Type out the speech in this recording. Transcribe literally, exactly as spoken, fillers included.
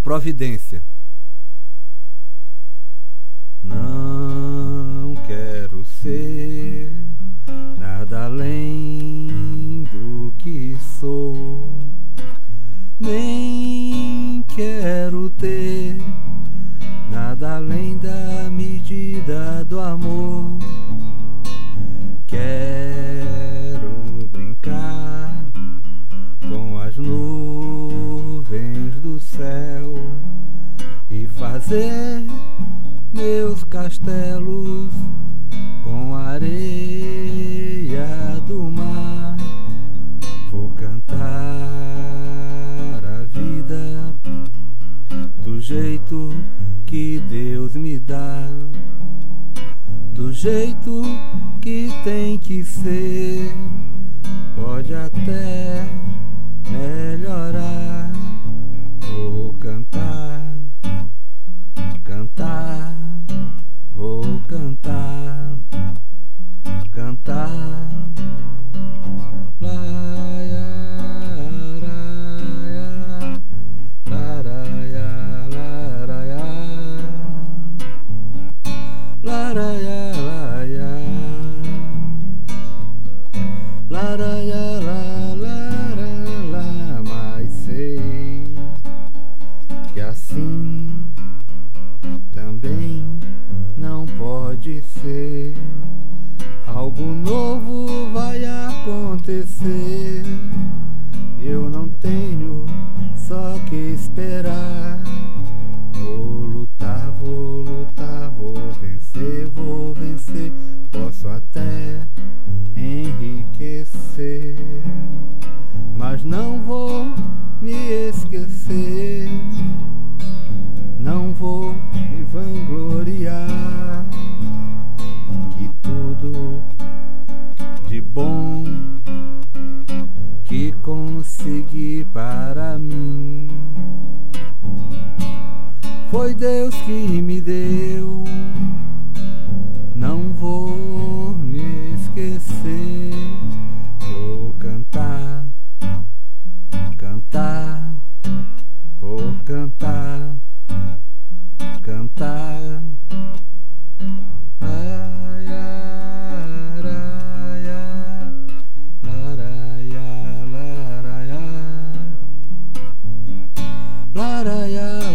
providência. Não quero ser nada além do que sou, nem quero ter nada além da medida do amor. Quero brincar com as nuvens do céu e fazer meus castelos com a areia do mar. Vou cantar a vida do jeito que Deus me dá, do jeito que tem que ser. Pode até melhorar. Vou cantar, cantar, vou cantar, cantar. Laia, raia, laraia, laraia, laraia, laraia, laraia, la, lara, la. Mas sei que assim também não pode ser. Algo novo vai acontecer. Eu não tenho só que esperar. Vou lutar, vou lutar, vou vencer, vou vencer. Posso até enriquecer, mas não vou me esquecer. Não vou me vangloriar, que tudo de bom que consegui para mim foi Deus que me deu. Não vou me esquecer. Vou cantar, cantar, vou cantar, cantar. Laia, raia, laraia, laraia, laraia.